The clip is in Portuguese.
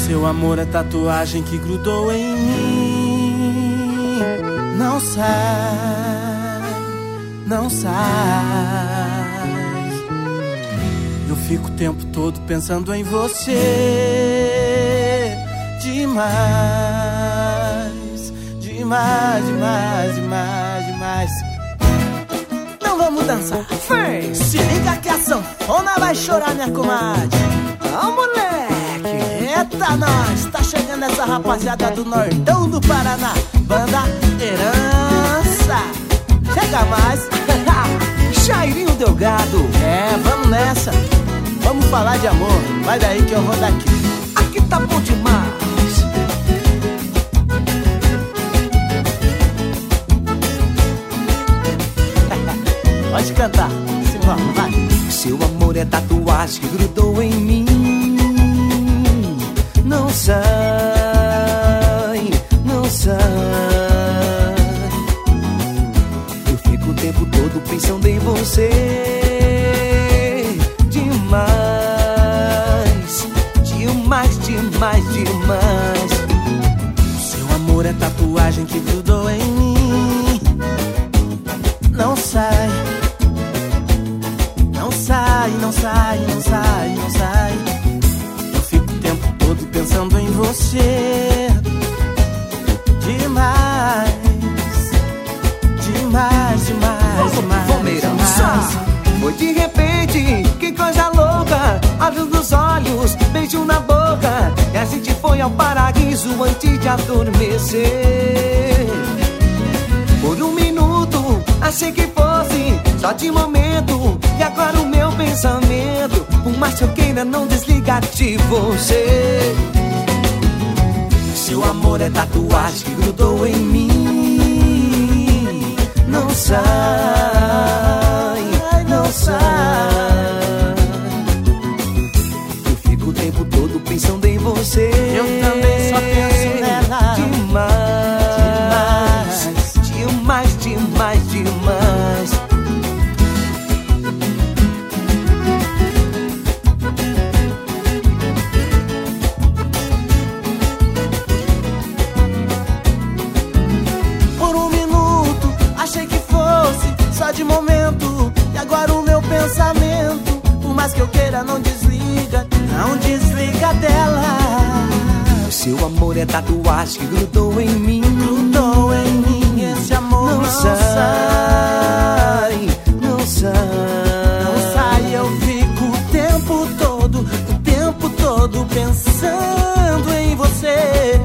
Seu amor é tatuagem que grudou em mim. Não sai, não sai. Eu fico o tempo todo pensando em você. Demais, demais, demais, demais, demais. Então vamos dançar. Vem, se liga que a sanfona vai chorar, minha comadre. Ó, moleque, eita nós. Tá chegando essa rapaziada do Nordão do Paraná. Banda Herança. Chega mais. Jairinho Delgado. É, vamos nessa. Vamos falar de amor. Vai daí que eu vou daqui. Aqui tá bom demais. Pode cantar, Simão, vai. Seu amor é tatuagem que grudou em mim. Não sai, não sai. Eu fico o tempo todo pensando em você. Demais, demais, demais, demais. Seu amor é tatuagem que grudou em mim. Não sai. Não sai, não sai, não sai, não sai. Eu fico o tempo todo pensando em você. Demais, demais, demais, demais, demais. Foi de repente, que coisa louca. Olhos nos olhos, beijo na boca. E a gente foi ao paraíso antes de adormecer. Por um minuto, achei que fosse só de momento. E agora o meu pensamento, por mais que eu queira, não desligar de você. Seu amor é tatuagem que grudou em mim. Não sai, não sai. Eu fico o tempo todo pensando em você. Eu também só penso nela. Demais, demais, demais, demais. Por um minuto, achei que fosse só de momento. E agora o meu pensamento, por mais que eu queira, não desliga. Não desliga dela. Seu amor é tatuagem que grudou em mim. Grudou em mim, esse amor não sai. Não sai. Não sai, eu fico o tempo todo pensando em você.